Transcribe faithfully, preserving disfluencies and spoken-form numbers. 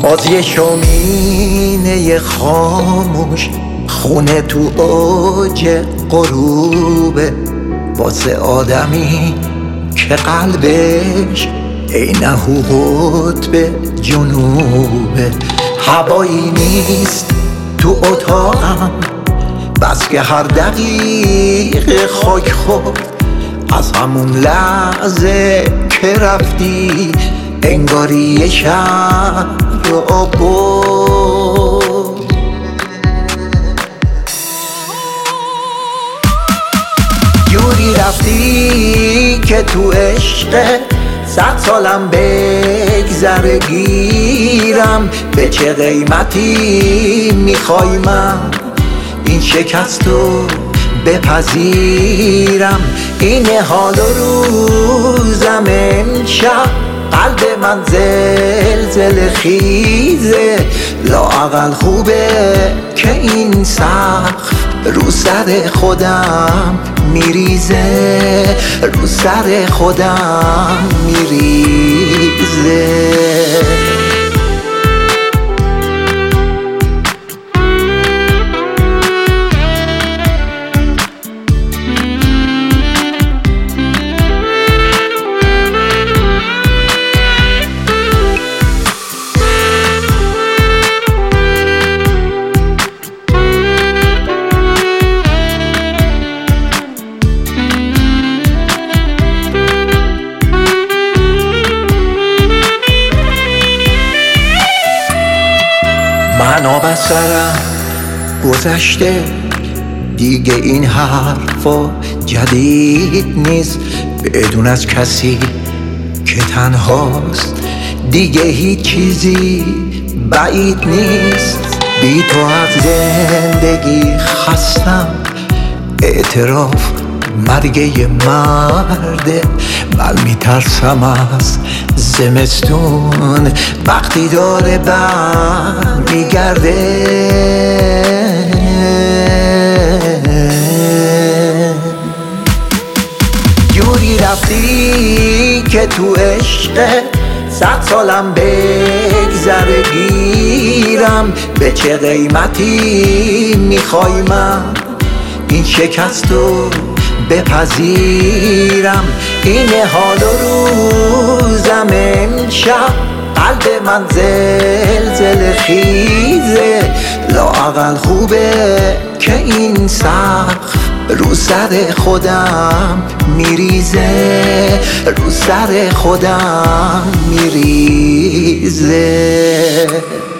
باز یه شومینه خاموش خونه تو اوج غروبه، واسه آدمی که قلبش عین قطب جنوبه. هوایی نیست تو اتاقم بس که هر دقیقه خاک خورد. از همون لحظه که رفتی انگاری یه شهر رو برد. جوری رفتی که تو عشق صد سالم بگذره گیرم. به چه قیمتی میخوای من این شکست رو بپذیرم؟ این حال و روزم امشب قلب من زلزله خیزه. لااقل خوبه که این سقف رو سر خودم میریزه، رو سر خودم میریزه. من آب از سرم گذشته دیگه، این حرفا جدید نیست. بدون از کسی که تنهاست دیگه هیچ چیزی بعید نیست. بی تو از زندگی خستم، اعتراف مرگ یه مرده. من میترسم از زمستون وقتی داره بر میگرده. جوری رفتی که تو عشق صد سالم بگذره گیرم. به چه قیمتی میخوای من این شکست رو بپذیرم؟ این حال و روزم امشب قلب من زلزله خیزه. لااقل خوبه که این سقف رو سر خودم میریزه، رو سر خودم میریزه.